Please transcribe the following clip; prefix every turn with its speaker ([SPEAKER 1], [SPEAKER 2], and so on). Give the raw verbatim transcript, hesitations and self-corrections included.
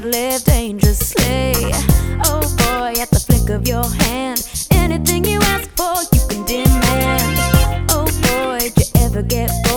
[SPEAKER 1] but live dangerously. Oh boy, at the flick of your hand, anything you ask for, you can demand. Oh boy, did you ever get bored?